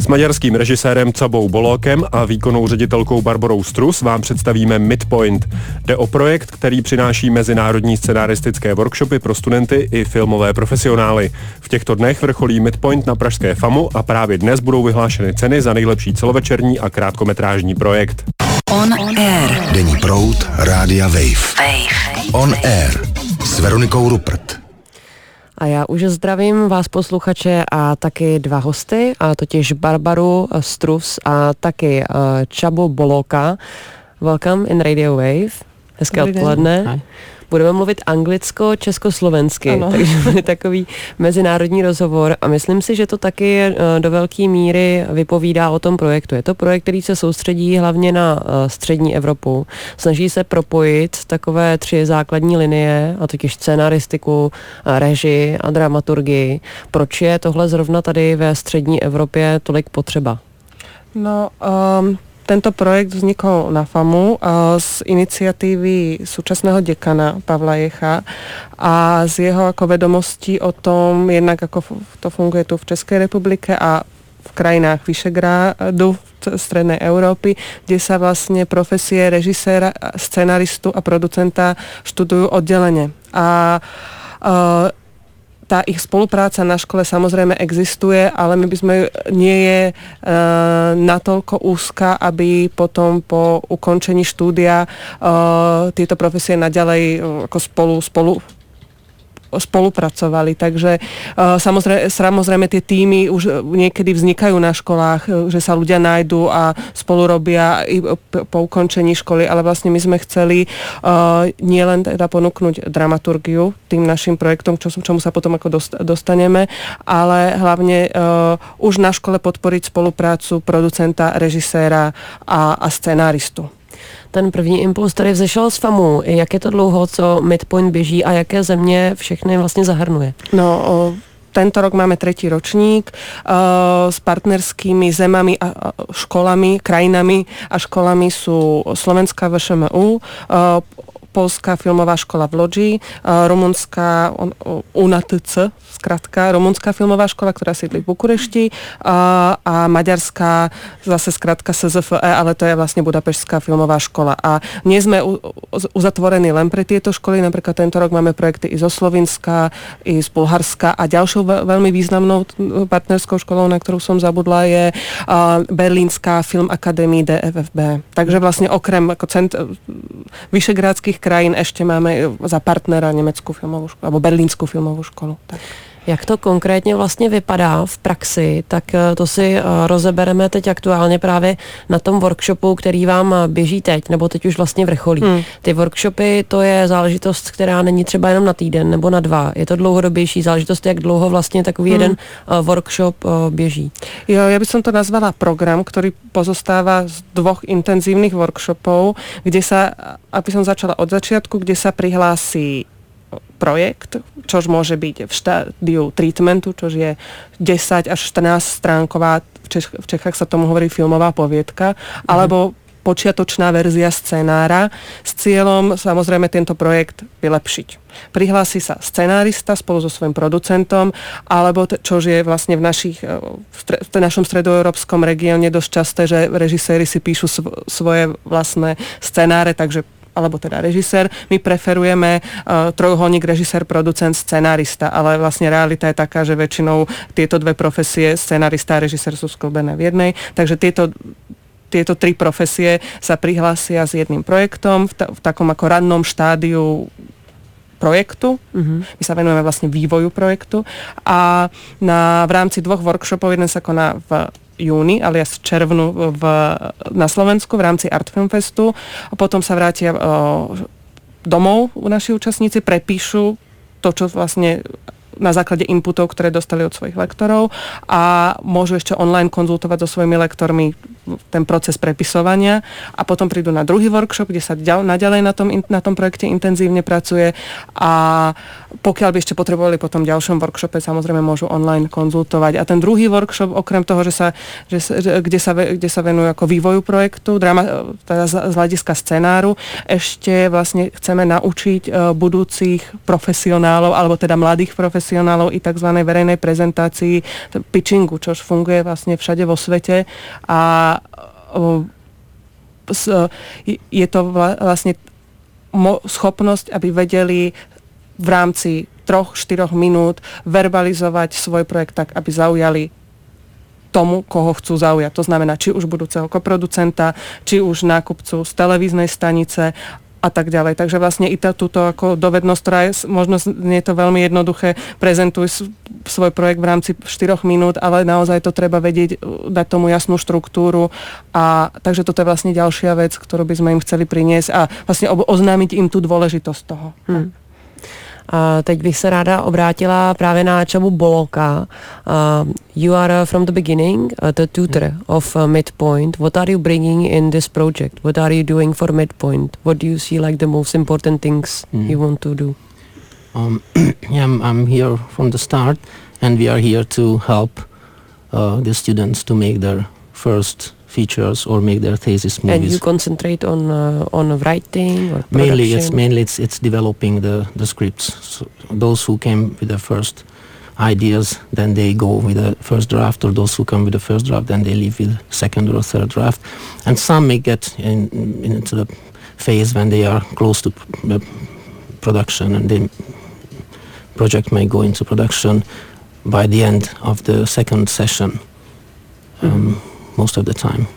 S maďarským režisérem Csabou Bolókem a výkonnou ředitelkou Barborou Strus vám představíme Midpoint. Jde o projekt, který přináší mezinárodní scenaristické workshopy pro studenty i filmové profesionály. V těchto dnech vrcholí Midpoint na pražské FAMu a právě dnes budou vyhlášeny ceny za nejlepší celovečerní a krátkometrážní projekt. On Air. Denní proud Rádia Wave. On Air s Veronikou Rupert. A já už zdravím vás posluchače a taky dva hosty, a totiž Barbaru Strus a taky Csabu Bolóka. Welcome in Radio Wave. Hezké odpoledne. Budeme mluvit anglicko-československy, takže bude takový mezinárodní rozhovor a myslím si, že to taky do velké míry vypovídá o tom projektu. Je to projekt, který se soustředí hlavně na střední Evropu. Snaží se propojit takové 3 základní linie, a totiž scenaristiku, režii a dramaturgii. Proč je tohle zrovna tady ve střední Evropě tolik potřeba? Tento projekt vznikol na FAMu z iniciatívy súčasného dekana Pavla Jecha a z jeho ako vedomostí o tom, jednak ako to funguje tu v Českej republike a v krajinách Vyšegrádu, strednej Európy, kde sa vlastne profesie režiséra, scenaristu a producenta študujú oddelene. A tá ich spolupráca na škole samozrejme existuje, ale my by sme nie je natoľko úzka, aby potom po ukončení štúdia tieto profesie naďalej ako spolupracovali. Takže samozrejme tie týmy už niekedy vznikajú na školách, že sa ľudia nájdú a spolu robia i po ukončení školy, ale vlastne my sme chceli nielen teda ponúknuť dramaturgiu tým našim projektom, čomu sa potom ako dostaneme, ale hlavne už na škole podporiť spoluprácu producenta, režiséra a scenáristu. Ten první impuls tady vzešel z FAMu. Jak je to dlouho, co Midpoint běží a jaké země všechny vlastně zahrnuje? Tento rok máme 3. ročník s partnerskými zemami a školami, krajinami a školami sú Slovenská VŠMU, Polská filmová škola v Lodži, rumunská UNATC, skratka, rumunská filmová škola, ktorá sídli v Bukurešti a maďarská zase skratka SZFE, ale to je vlastne Budapeštská filmová škola. A nie sme uzatvorení len pre tieto školy, napríklad tento rok máme projekty i zo Slovinska, i z Bulharska a ďalšou veľmi významnou partnerskou školou, na ktorú som zabudla, je Berlínska Film Academy DFFB. Takže vlastne okrem ako vyšegrádskych krajín ešte máme za partnera nemeckú filmovú školu, alebo berlínsku filmovú školu. Tak. Jak to konkrétně vlastně vypadá v praxi, tak to si rozebereme teď aktuálně právě na tom workshopu, který vám běží teď, nebo teď už vlastně vrcholí. Ty workshopy, to je záležitost, která není třeba jenom na týden nebo na 2. Je to dlouhodobější záležitost, jak dlouho vlastně takový jeden workshop běží. Jo, ja by som to nazvala program, ktorý pozostáva z 2 intenzívnych workshopov, kde sa, aby som začala od začiatku, kde sa prihlási projekt, čož môže byť v štádiu treatmentu, čož je 10 až 14 stránková, v Čechách sa tomu hovorí filmová poviedka, alebo počiatočná verzia scenára s cieľom samozrejme tento projekt vylepšiť. Prihlási sa scenárista spolu so svojím producentom, alebo čož je vlastne v našom stredoeurópskom regióne dosť časté, že režiséri si píšu svoje vlastné scenáre, takže alebo teda režisér. My preferujeme trojuholník režisér, producent, scenárista, ale vlastne realita je taká, že väčšinou tieto 2 profesie, scenárista a režisér, sú sklbené v jednej. Takže tieto 3 profesie sa prihlásia s jedným projektom v takom ako rannom štádiu projektu. My sa venujeme vlastne vývoju projektu a v rámci 2 workshopov, jeden sa koná v júni, alias červnu na Slovensku v rámci Art Film Festu a potom sa vrátia domov naši účastníci, prepíšu to, čo vlastne na základe inputov, ktoré dostali od svojich lektorov a môžu ešte online konzultovať so svojimi lektormi ten proces prepisovania a potom prídu na druhý workshop, kde sa naďalej na tom projekte intenzívne pracuje a pokiaľ by ešte potrebovali potom v ďalšom workshope, samozrejme môžu online konzultovať. A ten druhý workshop, okrem toho, kde sa venujú ako vývoju projektu, teda z hľadiska scenáru, ešte vlastne chceme naučiť budúcich profesionálov, alebo teda mladých profesionálov i tzv. Verejnej prezentácii, pitchingu, čo funguje vlastne všade vo svete a je to vlastne schopnosť, aby vedeli v rámci 3-4 minút verbalizovať svoj projekt tak, aby zaujali tomu, koho chcú zaujať. To znamená, či už budúceho koproducenta, či už nákupcu z televíznej stanice a tak ďalej. Takže vlastne i túto ako dovednosť, ktorá je, možno nie je to veľmi jednoduché, prezentuj svoj projekt v rámci 4 minút, ale naozaj to treba vedieť, dať tomu jasnú štruktúru a takže toto je vlastne ďalšia vec, ktorú by sme im chceli priniesť a vlastne oznámiť im tú dôležitosť toho. A teď bych se ráda obrátila právě na Csabu Bolóka. You are from the beginning the tutor of Midpoint. What are you bringing in this project? What are you doing for Midpoint? What do you see like the most important things you want to do? I'm here from the start, and we are here to help the students to make their first features or make their thesis movies. And you concentrate on writing or production? Mainly it's developing the scripts. So those who came with the first ideas, then they go with the first draft, or those who come with the first draft, then they leave with second or third draft. And some may get into the phase when they are close to production, and the project may go into production by the end of the second session. Most of the time.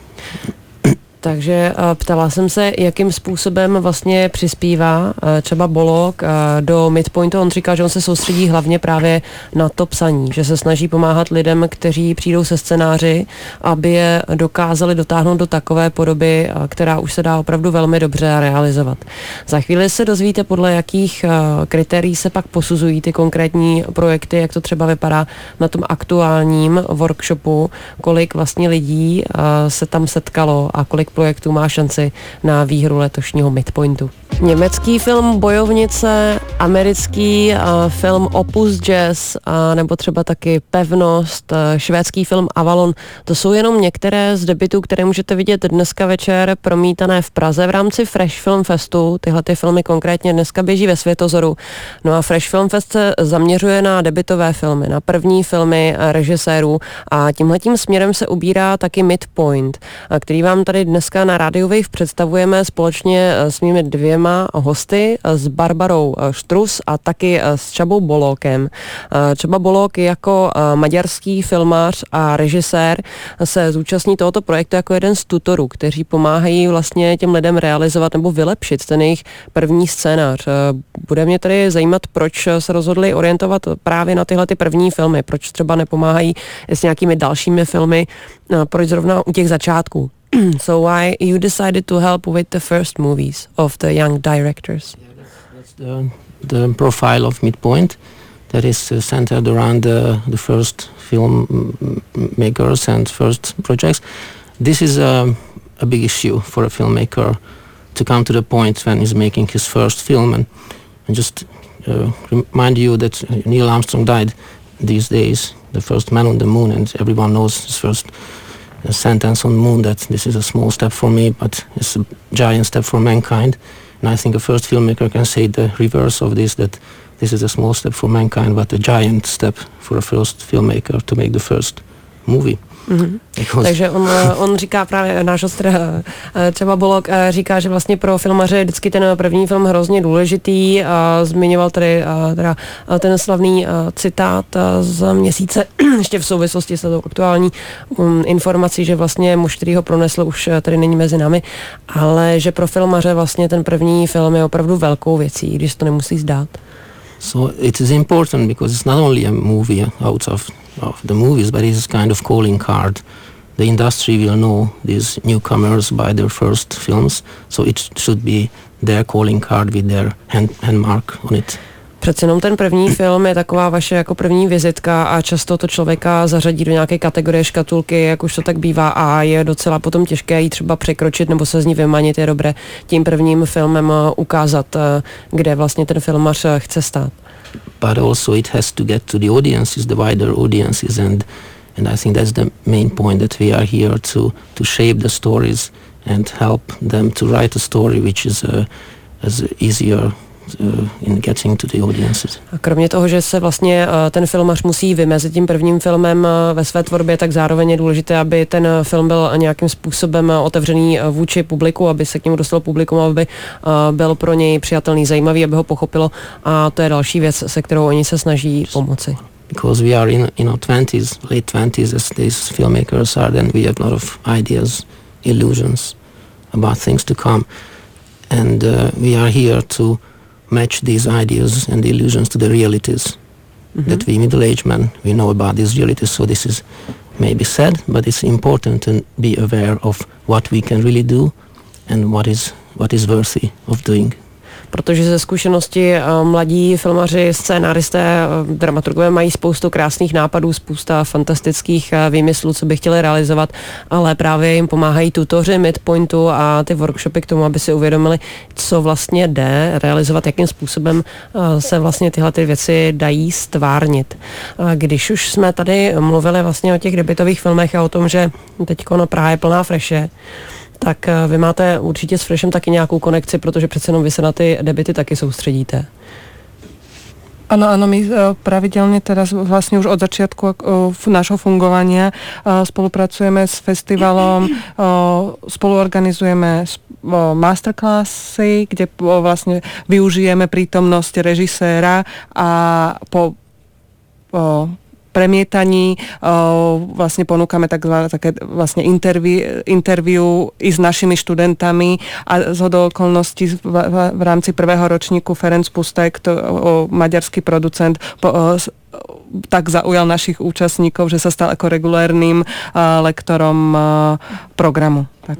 Takže ptala jsem se, jakým způsobem vlastně přispívá Csaba Bolók do Midpointu. On říká, že on se soustředí hlavně právě na to psaní, že se snaží pomáhat lidem, kteří přijdou se scénáři, aby je dokázali dotáhnout do takové podoby, která už se dá opravdu velmi dobře realizovat. Za chvíli se dozvíte, podle jakých kritérií se pak posuzují ty konkrétní projekty, jak to třeba vypadá na tom aktuálním workshopu, kolik vlastně lidí se tam setkalo a kolik projektů má šanci na výhru letošního Midpointu. Německý film Bojovnice, americký film Opus Jazz nebo třeba taky Pevnost, švédský film Avalon. To jsou jenom některé z debutů, které můžete vidět dneska večer promítané v Praze v rámci Fresh Film Festu. Tyhle ty filmy konkrétně dneska běží ve Světozoru. No a Fresh Film Fest se zaměřuje na debutové filmy, na první filmy režisérů a tímhletím směrem se ubírá taky Midpoint, který vám tady dneska na Radio Wave představujeme společně s mými dvěma hosty, s Barbarou Strus a taky s Csabou Bolókem. Csaba Bolók jako maďarský filmář a režisér se zúčastní tohoto projektu jako jeden z tutorů, kteří pomáhají vlastně těm lidem realizovat nebo vylepšit ten jejich první scénář. Bude mě tedy zajímat, proč se rozhodli orientovat právě na tyhle ty první filmy, proč třeba nepomáhají s nějakými dalšími filmy, proč zrovna u těch začátků. So why you decided to help with the first movies of the young directors? Yeah, that's the profile of Midpoint that is centered around the first film makers and first projects. This is a big issue for a filmmaker to come to the point when he's making his first film, and just remind you that Neil Armstrong died these days, the first man on the moon, and everyone knows his first sentence on the moon, that this is a small step for me, but it's a giant step for mankind. And I think a first filmmaker can say the reverse of this, that this is a small step for mankind, but a giant step for a first filmmaker to make the first movie. Takže on říká právě, náš host Csaba Bolók říká, že vlastně pro filmaře je vždycky ten první film hrozně důležitý. Zmiňoval tady teda ten slavný citát z Měsíce, ještě v souvislosti s tou aktuální informací, že vlastně muž, který ho pronesl, už tady není mezi námi, ale že pro filmaře vlastně ten první film je opravdu velkou věcí, když to nemusí zdát. So it is important because it's not only a movie out of the movies, but it's a kind of calling card. The industry will know these newcomers by their first films, so it should be their calling card with their hand mark on it. Přece jenom ten první film je taková vaše jako první vizitka a často to člověka zařadí do nějaké kategorie škatulky, jak už to tak bývá, a je docela potom těžké jí třeba překročit nebo se z ní vymanit. Je dobré tím prvním filmem ukázat, kde vlastně ten filmař chce stát. But also it has to get to the audiences, the wider audiences, and I think that's the main point, that we are here to shape the stories and help them to write a story which is as easier in getting to the audiences. A kromě toho, že se vlastně ten filmař musí vymezit tím prvním filmem ve své tvorbě, tak zároveň je důležité, aby ten film byl nějakým způsobem otevřený vůči publiku, aby se k němu dostalo publikum, aby byl pro něj přijatelný, zajímavý, aby ho pochopilo, a to je další věc, se kterou oni se snaží pomoci. Because we are in late 20s as these filmmakers are, then we have a lot of ideas, illusions about things to come, and we are here to match these ideas and illusions to the realities that we middle-aged men, we know about these realities. So this is maybe sad, but it's important to be aware of what we can really do and what is worthy of doing. Protože ze zkušenosti mladí filmaři, scénaristé, dramaturgové mají spoustu krásných nápadů, spousta fantastických výmyslů, co by chtěli realizovat, ale právě jim pomáhají tutoři Midpointu a ty workshopy k tomu, aby si uvědomili, co vlastně jde realizovat, jakým způsobem se vlastně tyhle ty věci dají stvárnit. Když už jsme tady mluvili vlastně o těch debutových filmech a o tom, že teďko na Praha je plná Freše, tak vy máte určitě s Freshem taky nějakou konekci, protože přece jenom vy se na ty debuty taky soustředíte. Áno, my pravidelne teraz vlastne už od začiatku nášho fungovania spolupracujeme s festivalom, spoluorganizujeme masterclassy, kde vlastne využijeme prítomnosť režiséra a po premietaní vlastne ponúkame také vlastne interview i s našimi študentami, a zhodou okolností v rámci prvého ročníku Ferenc Pustek, maďarský producent, tak zaujal našich účastníkov, že sa stal ako regulérnym lektorom programu. Tak.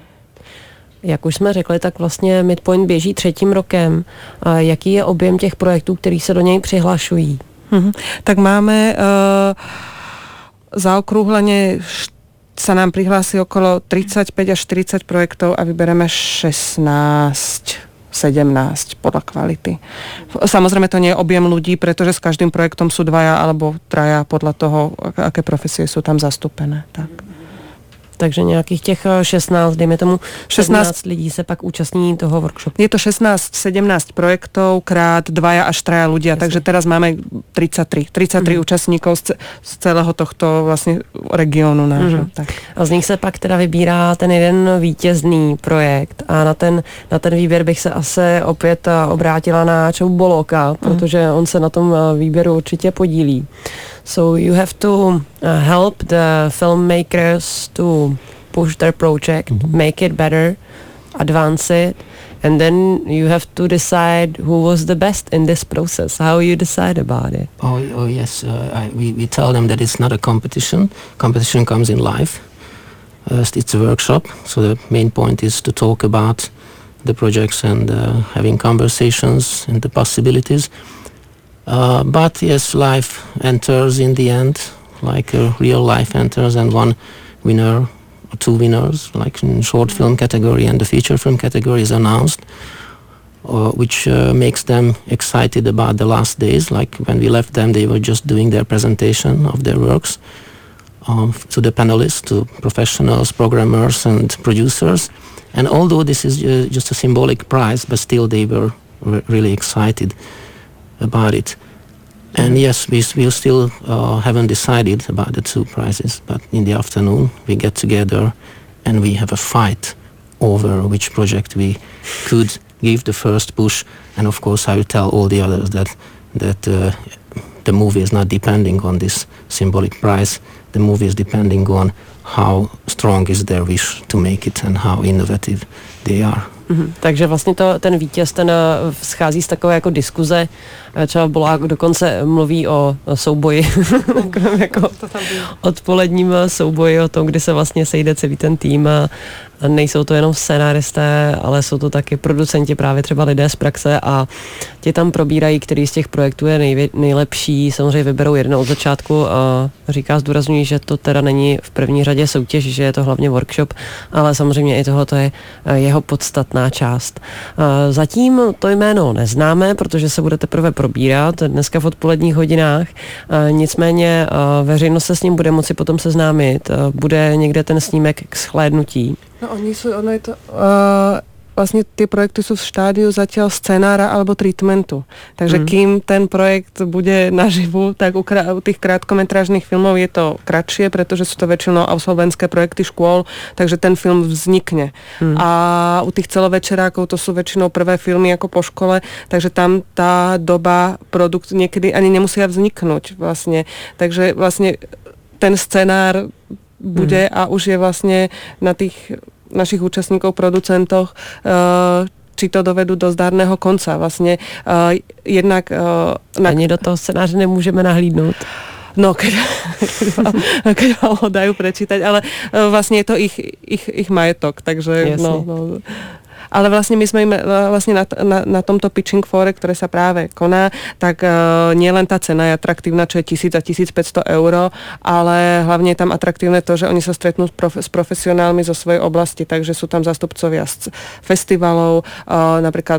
Jak už jsme řekli, tak vlastně Midpoint běží 3. rokem. Jaký je objem těch projektů, který se do něj přihlašují? Tak máme zaokrúhlenie, sa nám prihlási okolo 35 až 40 projektov a vybereme 16, 17 podľa kvality. Samozrejme to nie je objem ľudí, pretože s každým projektom sú 2 alebo 3 podľa toho, aké profesie sú tam zastúpené. Tak. Takže nějakých těch 16, dejme tomu 16 lidí se pak účastní toho workshopu. Je to 16-17 projektov krát 2 až 3 ľudia, jasne. Takže teraz máme 33 účastníkov z celého tohto vlastně regionu nášho. Tak. A z nich se pak teda vybírá ten jeden vítězný projekt a na ten výběr bych se asi opět obrátila na Csabu Bolóka, protože on se na tom výběru určitě podílí. So you have to help the filmmakers to push their project, make it better, advance it, and then you have to decide who was the best in this process. How you decide about it? Oh yes, we tell them that it's not a competition. Competition comes in life. It's a workshop, so the main point is to talk about the projects and having conversations and the possibilities. But yes, life enters in the end, like a real life enters, and one winner or 2 winners, like in short film category and the feature film category, is announced, which makes them excited about the last days. Like when we left them, they were just doing their presentation of their works to the panelists, to professionals, programmers and producers. And although this is just a symbolic prize, but still they were really excited about it. And yes, we still haven't decided about the 2 prizes, but in the afternoon we get together and we have a fight over which project we could give the first push. And of course I will tell all the others that the movie is not depending on this symbolic prize. The movie is depending on how strong is their wish to make it and how innovative they are. Takže vlastně ten vítěz, ten schází z takové jako diskuze, třeba Bolák dokonce mluví o souboji, jako odpoledním souboji, o tom, kdy se vlastně sejde celý ten tým. Nejsou to jenom scénáristé, ale jsou to taky producenti, právě třeba lidé z praxe a ti tam probírají, který z těch projektů je nejlepší. Samozřejmě vyberou jeden od začátku a zdůrazňují, že to teda není v první řadě soutěž, že je to hlavně workshop, ale samozřejmě i tohle je jeho podstatná část. Zatím to jméno neznáme, protože se bude teprve probírat dneska v odpoledních hodinách. Nicméně veřejnost se s ním bude moci potom seznámit. Bude někde ten snímek k shlédnutí. No ono je to, vlastne tie projekty sú v štádiu zatiaľ scenára alebo treatmentu. Takže kým ten projekt bude naživu, tak u tých krátkometrážnych filmov je to kratšie, pretože sú to väčšinou absolventské projekty škôl, takže ten film vznikne. A u tých celovečerákov to sú väčšinou prvé filmy ako po škole, takže tam tá doba produkt niekedy ani nemusia vzniknúť vlastne. Takže vlastne ten scenár bude a už je vlastne na tých našich účastníkov, producentoch, či to dovedú do zdárného konca. Vlastne jednak... Ani do toho scénáře nemôžeme nahlídnout. No, keď vám ho dajú prečítať, ale vlastne je to ich majetok, takže no. Ale vlastne my sme im vlastne na tomto pitching fóre, ktoré sa práve koná, tak nie len tá cena je atraktívna, čo je 1000 a 1500 €, ale hlavne je tam atraktívne to, že oni sa stretnú s profesionálmi zo svojej oblasti, takže sú tam zástupcovia z festivalov, napríklad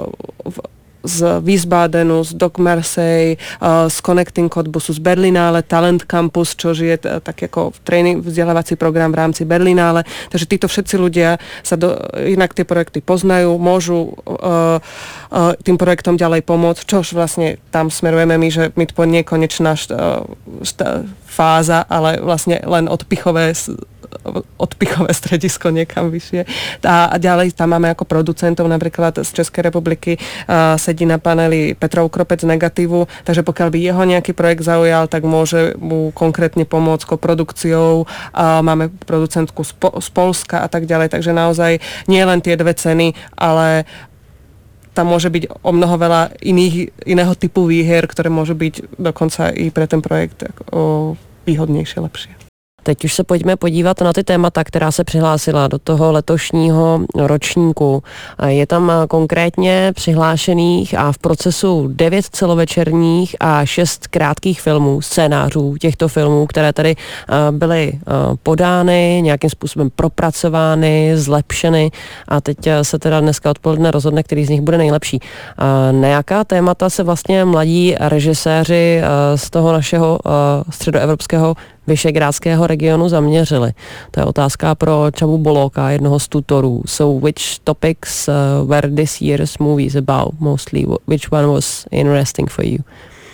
z Wiesbadenu, z Doc Marseille, z Connecting Cottbusu, z Berlinále, Talent Campus, čo je tak ako vzdelávací program v rámci Berlinále. Takže títo všetci ľudia sa inak tie projekty poznajú, môžu tým projektom ďalej pomôcť, čož vlastne tam smerujeme my, že Midpoint nie je konečná fáza, ale vlastne len odpichové stredisko niekam vyššie. A ďalej tam máme ako producentov, napríklad z Českej republiky sedí na paneli Petrov Kropec z Negatívu, takže pokiaľ by jeho nejaký projekt zaujal, tak môže mu konkrétne pomôcť koprodukciou. Máme producentku z Polska a tak ďalej, takže naozaj nie len tie dve ceny, ale tam môže byť o mnoho veľa iného typu výhier, ktoré môžu byť dokonca i pre ten projekt výhodnejšie, lepšie. Teď už se pojďme podívat na ty témata, která se přihlásila do toho letošního ročníku. Je tam konkrétně přihlášených a v procesu 9 celovečerních a 6 krátkých filmů, scénářů těchto filmů, které tady byly podány, nějakým způsobem propracovány, zlepšeny a teď se teda dneska odpoledne rozhodne, který z nich bude nejlepší. Na jaká témata se vlastně mladí režiséři z toho našeho středoevropského Vyšegrádského regionu zaměřili? To je otázka pro Csabu Bolóka, jednoho z tutorů. So which topics were this year's movies about mostly? Which one was interesting for you?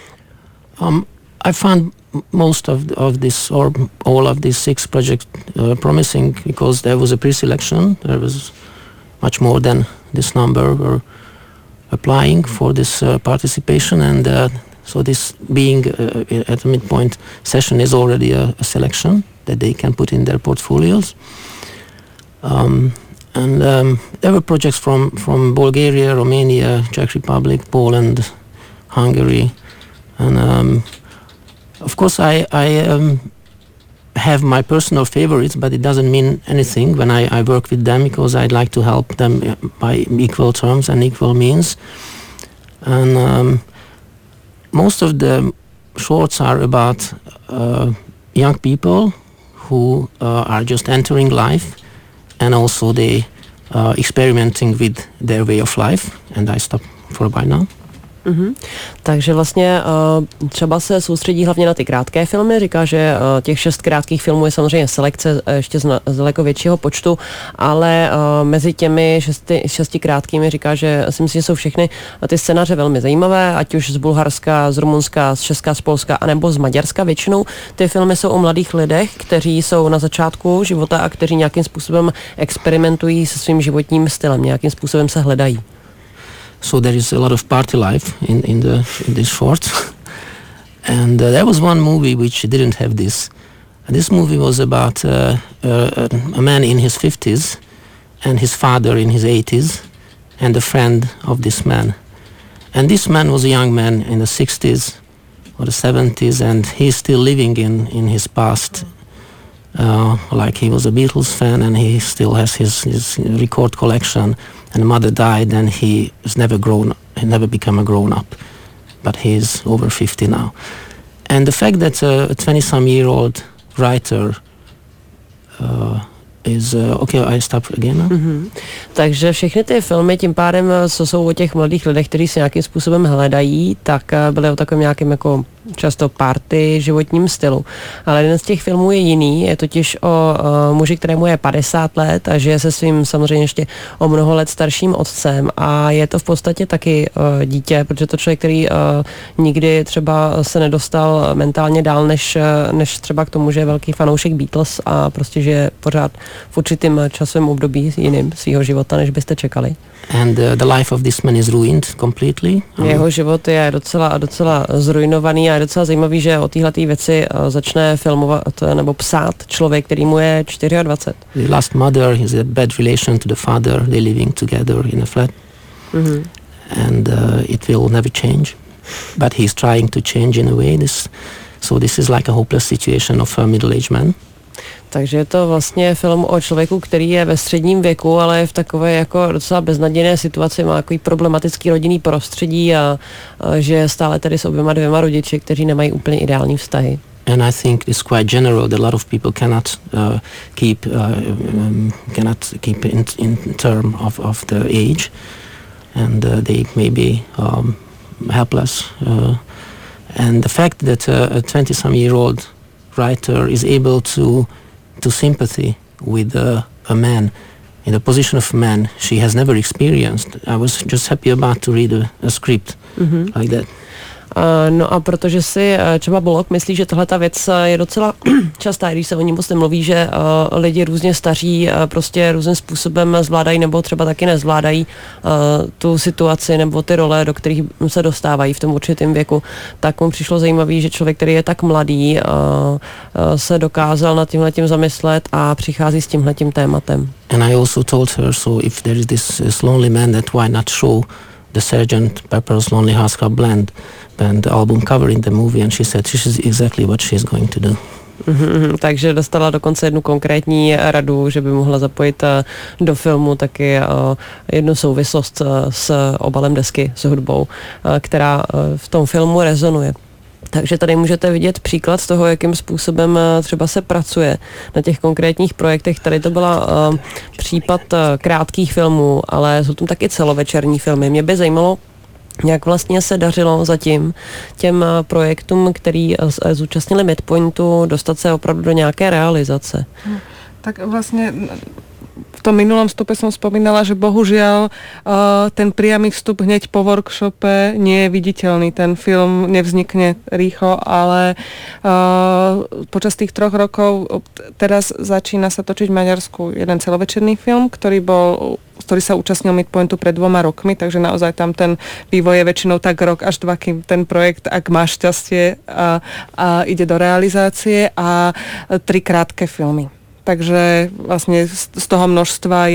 I found most of this or all of these 6 projects promising because there was a pre-selection. There was much more than this number were applying for this participation, and so this being at a midpoint session is already a selection that they can put in their portfolios. And there were projects from Bulgaria, Romania, Czech Republic, Poland, Hungary, and of course I have my personal favorites, but it doesn't mean anything when I work with them, because I'd like to help them by equal terms and equal means. And most of the shorts are about young people who are just entering life, and also they experimenting with their way of life. And I stop for a while now. Takže vlastně třeba se soustředí hlavně na ty krátké filmy, říká, že těch 6 krátkých filmů je samozřejmě selekce ještě z daleko většího počtu, ale mezi těmi 6 krátkými říká, že si myslím, že jsou všechny ty scénáře velmi zajímavé, ať už z Bulharska, z Rumunska, z Česka, z Polska, anebo z Maďarska. Většinou ty filmy jsou o mladých lidech, kteří jsou na začátku života a kteří nějakým způsobem experimentují se svým životním stylem, nějakým způsobem se hledají. So there is a lot of party life in this short. And there was one movie which didn't have this. This movie was about a man in his 50s, and his father in his 80s, and a friend of this man. And this man was a young man in the 60s or the 70s, and he's still living in his past. Like he was a Beatles fan, and he still has his record collection. And the mother died, and he never become a grown up, but he's over 50 now. And the fact that a 20-some-year-old writer I stop again now? Mm-hmm. Takže všechny ty filmy tím pádem, co jsou o těch mladých lidech, kteří se nějakým způsobem hledají, tak byly o takovém nějakém jako často party, životním stylu. Ale jeden z těch filmů je jiný, je totiž o muži, kterému je 50 let a žije se svým samozřejmě ještě o mnoho let starším otcem a je to v podstatě taky dítě, protože to člověk, který nikdy třeba se nedostal mentálně dál, než třeba k tomu, že je velký fanoušek Beatles a prostě žije pořád v určitým časovém období jiným svýho života, než byste čekali. And the life of this man is ruined completely. Jeho život je docela zruinovaný a je docela zajímavý, že o téhletý věci začne filmovat nebo psát člověk, který mu je 24. The last mother has a bad relation to the father. They're living together in a flat. Mm-hmm. And it will never change. But he's trying to change in a way. So this is like a hopeless situation of a middle-aged man. Takže je to vlastně film o člověku, který je ve středním věku, ale je v takové jako docela beznadějné situaci, má takový problematický rodinný prostředí a že stále tady s oběma dvěma rodiči, kteří nemají úplně ideální vztahy. And I think it's quite general that a lot of people cannot keep in term of the age, and they may be helpless. And the fact that a 20-some-year-old writer is able to sympathy with a man in the position of man she has never experienced. I was just happy about to read a script like that. No a protože si Csaba Bolok myslí, že tahle ta věc je docela častá, když se o ní moc nemluví, že lidi různě staří prostě různým způsobem zvládají nebo třeba taky nezvládají tu situaci nebo ty role, do kterých se dostávají v tom určitém věku, tak mu přišlo zajímavý, že člověk, který je tak mladý, se dokázal nad tímhletím zamyslet a přichází s tímhletím tématem. And I also told her, so if there is this lonely man, that why not show the Sgt. Pepper's Lonely Hearts Club Band album cover in the movie, and she said this is exactly what she's going to do. Takže dostala dokonce jednu konkrétní radu, že by mohla zapojit do filmu taky jednu souvislost s obalem desky, s hudbou, která v tom filmu rezonuje. Takže tady můžete vidět příklad z toho, jakým způsobem třeba se pracuje na těch konkrétních projektech. Tady to byla případ krátkých filmů, ale jsou tam taky celovečerní filmy. Mě by zajímalo, jak vlastně se dařilo zatím těm projektům, který zúčastnili Midpointu, dostat se opravdu do nějaké realizace. Tak vlastně v tom minulom vstupe som spomínala, že bohužiaľ ten priamy vstup hneď po workshope nie je viditeľný. Ten film nevznikne rýchlo, ale počas tých 3 rokov teraz začína sa točiť v Maďarsku jeden celovečerný film, ktorý sa účastnil Midpointu pred 2 rokmi, takže naozaj tam ten vývoj je väčšinou tak rok až 2, kým ten projekt, ak má šťastie, a ide do realizácie, a 3 krátke filmy. Takže vlastne z toho množstva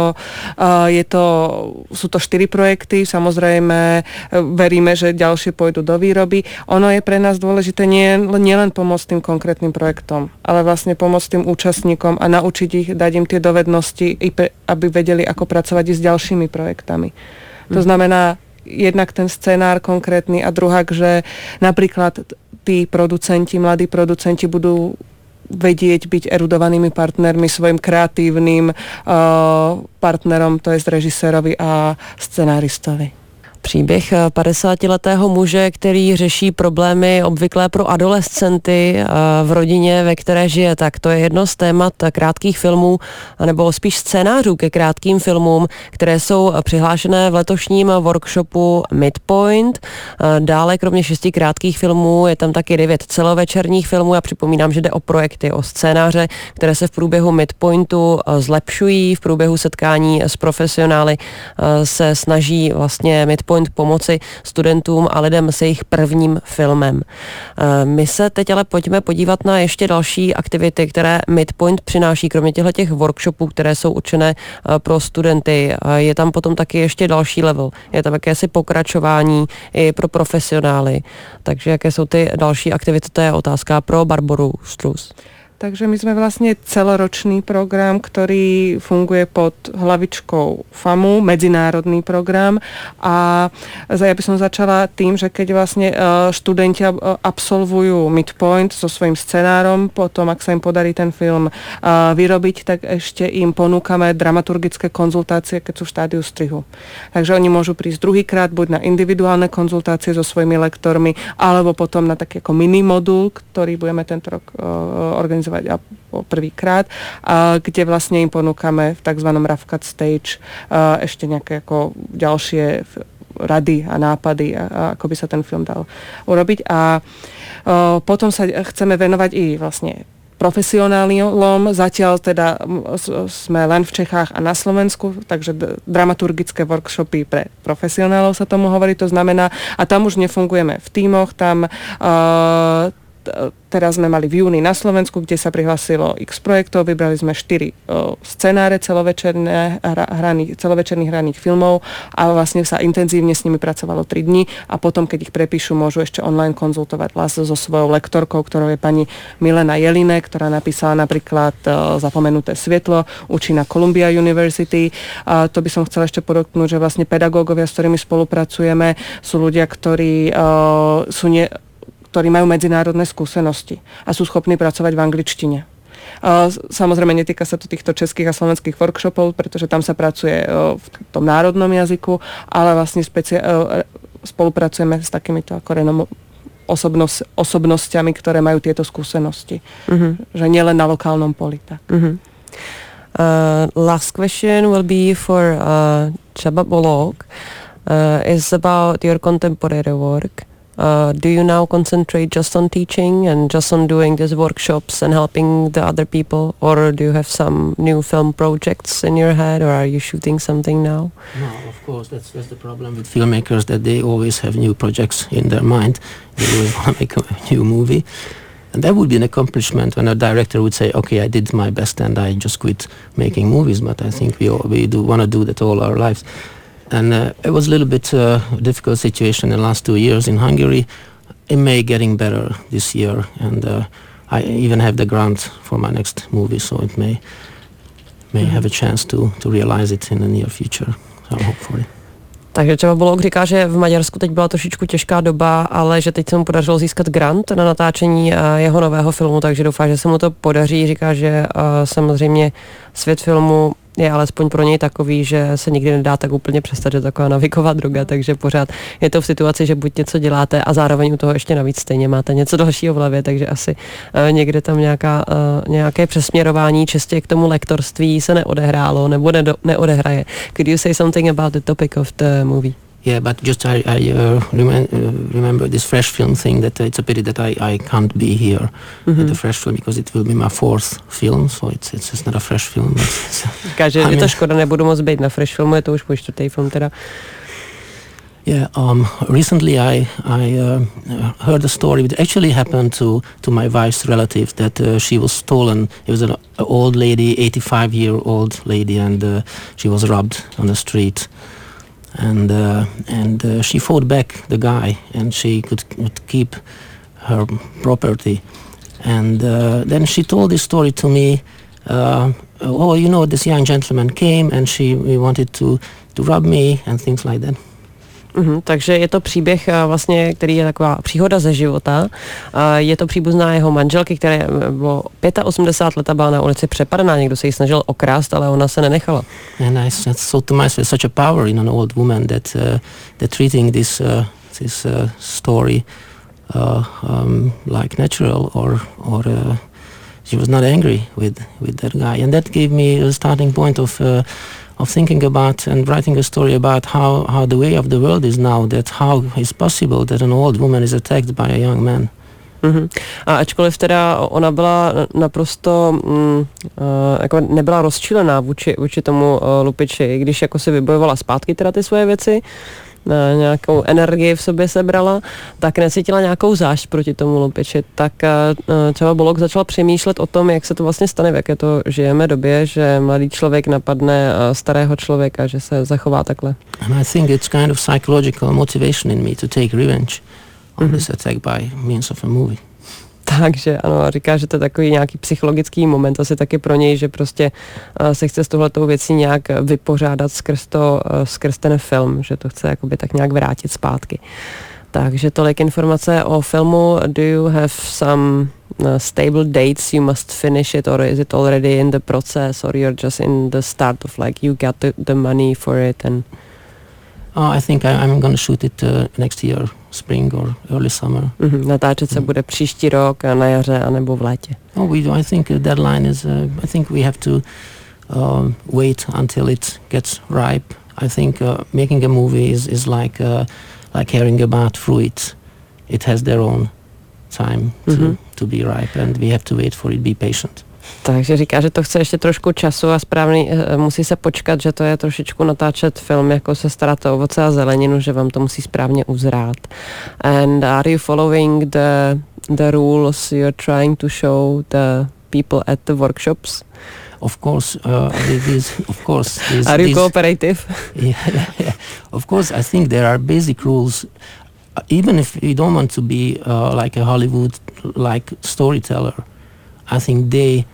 sú to 4 projekty, samozrejme veríme, že ďalšie pôjdu do výroby. Ono je pre nás dôležité nielen pomôcť tým konkrétnym projektom, ale vlastne pomôcť tým účastníkom a naučiť ich, dať im tie dovednosti, aby vedeli, ako pracovať i s ďalšími projektami. To znamená jednak ten scenár konkrétny a druhak, že napríklad tí producenti, mladí producenti budú vedieť byť erudovanými partnermi svojim kreatívnym partnerom, to je režisérovi a scenáristovi. Příběh 50letého muže, který řeší problémy obvyklé pro adolescenty v rodině, ve které žije. Tak to je jedno z témat krátkých filmů, nebo spíš scénářů ke krátkým filmům, které jsou přihlášené v letošním workshopu Midpoint. Dále kromě 6 krátkých filmů je tam taky 9 celovečerních filmů. Já připomínám, že jde o projekty, o scénáře, které se v průběhu Midpointu zlepšují. V průběhu setkání s profesionály se snaží vlastně Midpoint Midpoint pomoci studentům a lidem se jejich prvním filmem. My se teď ale pojďme podívat na ještě další aktivity, které Midpoint přináší, kromě těch workshopů, které jsou určené pro studenty. Je tam potom taky ještě další level. Je tam jakési pokračování i pro profesionály. Takže jaké jsou ty další aktivity, to je otázka pro Barboru Strus. Takže my sme vlastne celoročný program, ktorý funguje pod hlavičkou FAMU, medzinárodný program. A ja by som začala tým, že keď vlastne študenti absolvujú Midpoint so svojím scenárom, potom ak sa im podarí ten film vyrobiť, tak ešte im ponúkame dramaturgické konzultácie, keď sú v štádiu strihu. Takže oni môžu prísť druhýkrát buď na individuálne konzultácie so svojimi lektormi, alebo potom na taký ako mini modul, ktorý budeme tento rok organizovať a prvýkrát, kde vlastne im ponúkame v tzv. Rough cut stage ešte nejaké ako ďalšie rady a nápady, ako by sa ten film dal urobiť. A potom sa chceme venovať i vlastne profesionálom. Zatiaľ teda sme len v Čechách a na Slovensku, takže dramaturgické workshopy pre profesionálov sa tomu hovorí, to znamená, a tam už nefungujeme v tímoch, tam teraz sme mali v júni na Slovensku, kde sa prihlásilo x projektov, vybrali sme 4 scenáre celovečerných hraných filmov a vlastne sa intenzívne s nimi pracovalo 3 dni a potom, keď ich prepíšu, môžu ešte online konzultovať vlastne so svojou lektorkou, ktorou je pani Milena Jelinek, ktorá napísala napríklad Zapomenuté svetlo, učí na Columbia University. A to by som chcela ešte podotknúť, že vlastne pedagógovia, s ktorými spolupracujeme, sú ľudia, ktorí majú medzinárodné skúsenosti a sú schopní pracovať v angličtine. Samozrejme, netýka sa to týchto českých a slovenských workshopov, pretože tam sa pracuje v tom národnom jazyku, ale vlastne spolupracujeme s takýmito ako osobnostiami, ktoré majú tieto skúsenosti. Že nielen na lokálnom poli. Tak. Last question will be for Csaba Bolog. Is about your contemporary work. Do you now concentrate just on teaching and just on doing these workshops and helping the other people, or do you have some new film projects in your head, or are you shooting something now? No, of course, that's the problem with filmmakers, that they always have new projects in their mind. They always want to make a new movie. And that would be an accomplishment when a director would say, okay, I did my best and I just quit making movies, but I think we do want to do that all our lives. And it was a little bit difficult situation in the last 2 years in Hungary. It may getting better this year, and I even have the grant for my next movie, so it may have a chance to realize it in the near future, so hopefully. Takže Csaba Bolog říká, že v Maďarsku teď byla trošičku těžká doba, ale že teď se mu podařilo získat grant na natáčení jeho nového filmu, takže doufá, že se mu to podaří. Říká, že samozřejmě svět filmu je alespoň pro něj takový, že se nikdy nedá tak úplně přestat, že taková navyková droga, takže pořád je to v situaci, že buď něco děláte a zároveň u toho ještě navíc stejně máte něco dalšího v hlavě, takže asi někde tam nějaké přesměrování čistě k tomu lektorství se neodehrálo nebo neodehraje. Could you say something about the topic of the movie? Yeah, but just I remember this Fresh Film thing, that it's a pity that I can't be here at the Fresh Film, because it will be my 4th film, so it's not a Fresh Film. Říká, že je to škoda, nebudu moc být na Fresh Filmu, je to už po 4. film teda. Yeah, recently I heard a story which actually happened to my wife's relative, that she was stolen. It was an old lady, 85-year-old lady, and she was robbed on the street. And she fought back the guy, and she could keep her property. And then she told this story to me. This young gentleman came and he wanted to rob me and things like that. Takže je to příběh vlastně, který je taková příhoda ze života. Je to příbuzná jeho manželky, které bylo 85 let a byla na ulici přepadená. Někdo se jí snažil okrást, ale ona se nenechala. And I thought to myself, such a power in an old woman that treating this story like natural, or she was not angry with that guy, and that gave me a starting point of thinking about and writing a story about how the way of the world is now, that how it's possible that an old woman is attacked by a young man. A ačkoliv teda ona byla naprosto jako nebyla rozčilená vůči tomu lupiči, když jako si vybojovala zpátky teda ty svoje věci, nějakou energii v sobě sebrala, tak necítila nějakou zášť proti tomu lupiči. Tak Csaba Bolok začal přemýšlet o tom, jak se to vlastně stane, v jaké to žijeme době, že mladý člověk napadne starého člověka, že se zachová takhle. And I think it's kind of psychological motivation in me to take revenge on this attack by means of a movie. Takže ano, říká, že to je takový nějaký psychologický moment asi taky pro něj, že prostě se chce s touhletou věcí nějak vypořádat skrz ten film, že to chce jakoby tak nějak vrátit zpátky. Takže tolik informace o filmu. Do you have some stable dates you must finish it, or is it already in the process, or you're just in the start of like you got the money for it and... I think I'm going to shoot it next year, spring or early summer. Natáčet se bude příští rok na jaře anebo v létě. I think the deadline is, I think we have to wait until it gets ripe. I think making a movie is like caring about fruit. It has their own time to be ripe and we have to wait for it, be patient. Takže říká, že to chce ještě trošku času a musí se počkat, že to je trošičku natáčet film, jako se starat o ovoce a zeleninu, že vám to musí správně uzrát. And are you following the rules you're trying to show the people at the workshops? Of course, Are you cooperative? Yeah. Of course, I think there are basic rules. Even if you don't want to be like a Hollywood-like storyteller, I think they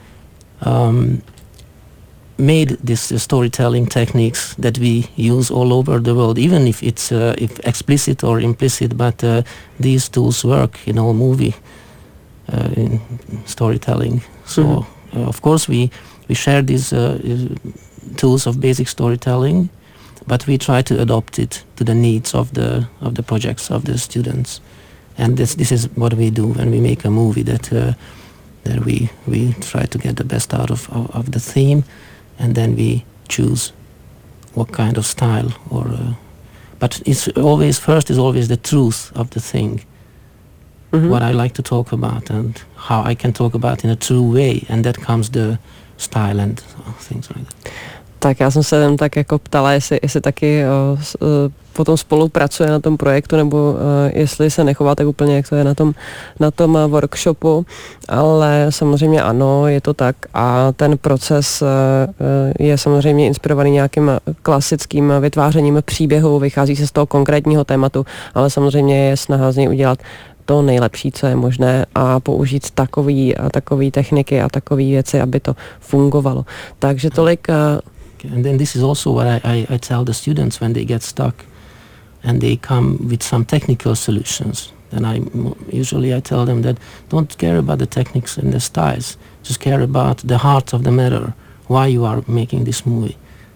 made this storytelling techniques that we use all over the world, even if it's if explicit or implicit, but these tools work in all movie in storytelling. So of course we share these tools of basic storytelling, but we try to adopt it to the needs of the projects of the students, and this is what we do when we make a movie, that we try to get the best out of the theme, and then we choose what kind of style but it's always the truth of the thing, what I like to talk about and how I can talk about in a true way, and that comes the style and things like that. Tak já jsem se tam tak jako ptala, jestli taky potom spolupracuje na tom projektu, nebo jestli se nechová tak úplně, jak to je na tom workshopu, ale samozřejmě ano, je to tak a ten proces je samozřejmě inspirovaný nějakým klasickým vytvářením příběhu, vychází se z toho konkrétního tématu, ale samozřejmě je snaha z něj udělat to nejlepší, co je možné a použít takový techniky a takové věci, aby to fungovalo. Takže tolik... And then this is also what I tell the students when they get stuck and they come with some technical solutions. Then I tell them that don't care about the techniques and the styles, just care about the heart of the matter, why you are making this movie.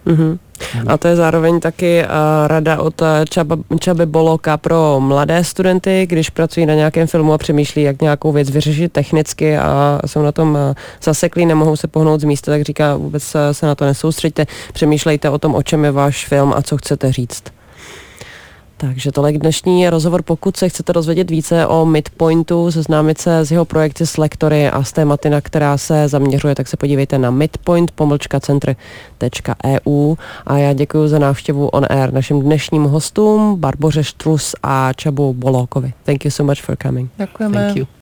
A to je zároveň taky rada od Csaby Boloka pro mladé studenty, když pracují na nějakém filmu a přemýšlí, jak nějakou věc vyřešit technicky a jsou na tom zaseklí, nemohou se pohnout z místa, tak říká, vůbec se na to nesoustřeďte, přemýšlejte o tom, o čem je váš film a co chcete říct. Takže tolik dnešní rozhovor. Pokud se chcete dozvědět více o Midpointu, seznámit se s jeho projekty, s lektory a s tématy, na která se zaměřuje, tak se podívejte na midpoint-centr.eu. A já děkuji za návštěvu On Air našim dnešním hostům, Barboře Strus a Csabu Bolókovi. Thank you so much for coming. Ďakujeme. Thank you.